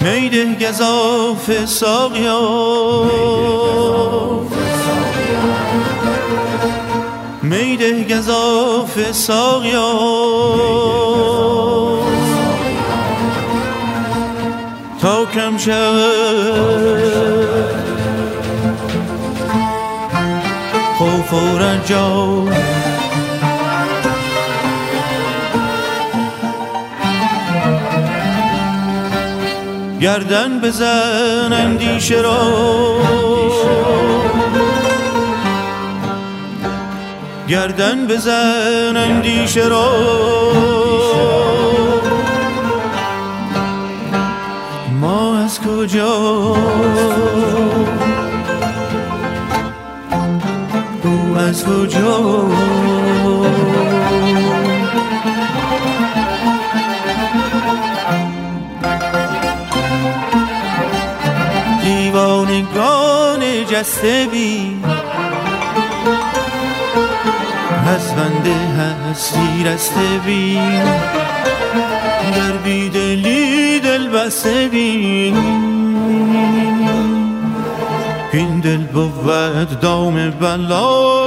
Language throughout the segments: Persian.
میده گزاف ساقیا، میده گزاف ساقیا، تا کم شود خوف و رجا. گردن بزن اندیشه را، گردن بزن اندیشه را، ما از کجا او از کجا. دیوانگان جسته بی از بنده هستی رسته بی، در بیدلی دل بسته بی، این دل بود دام بلا.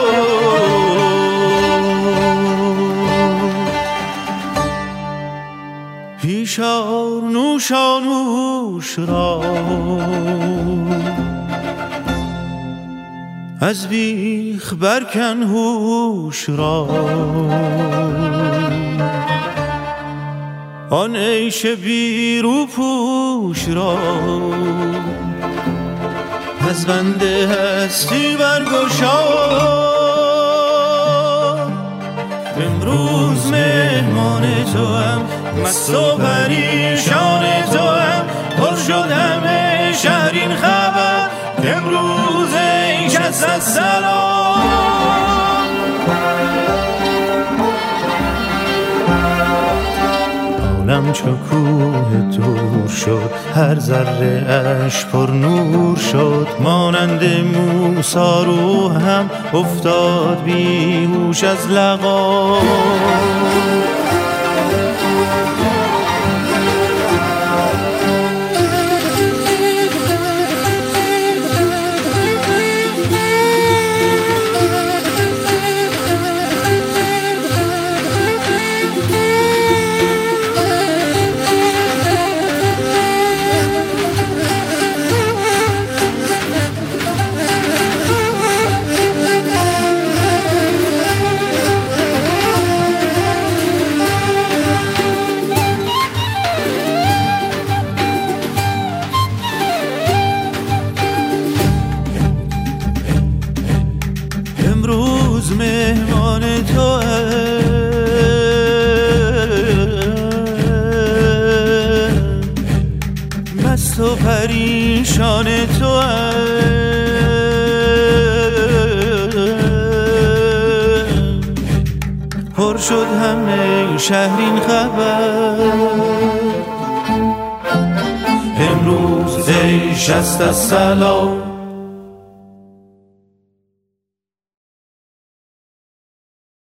پیشار نوشانوش را از بیخ برکن هوش را، آن عیش بی رو پوش را از بنده هستی برگشا. امروز مهمان تو هم، مست و پریشان تو هم، پر شد همه شهر این خبر، امروز این کس از سلام. عالم چو کوه دور شد، هر ذره اش پر نور شد، مانند موسی رو هم افتاد بیهوش از لقا. امروز مهمان تو مست و پریشان تو، پر شد همه شهر این خبر، امروز ای شست از سلام.